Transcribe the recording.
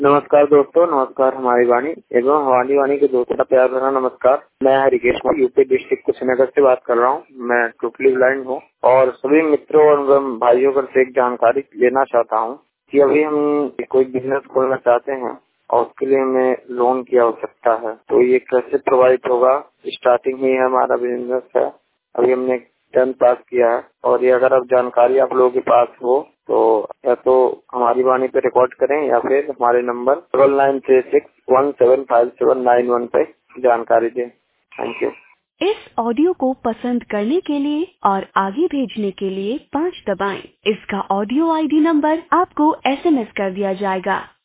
नमस्कार दोस्तों, नमस्कार हमारी वाणी एवं हमारी वाणी के दोस्तों का प्यार भरा नमस्कार। मैं हरिकेश यूपी डिस्ट्रिक्ट कुशीनगर से बात कर रहा हूँ। मैं टोटली ब्लाइंड हूँ और सभी मित्रों और भाइयों को से एक जानकारी लेना चाहता हूँ कि अभी हम कोई बिजनेस खोलना चाहते हैं और उसके लिए हमें लोन की आवश्यकता है, तो ये कैसे प्रोवाइड होगा। स्टार्टिंग ही है, हमारा बिजनेस है, अभी हमने 10th पास किया है और ये अगर अब जानकारी आप लोगों के पास हो तो या तो हमारी वाणी पे रिकॉर्ड करें या फिर हमारे नंबर 9936175791 पे जानकारी दें। Thank you. इस ऑडियो को पसंद करने के लिए और आगे भेजने के लिए 5 दबाएं। इसका ऑडियो आईडी नंबर आपको SMS कर दिया जाएगा।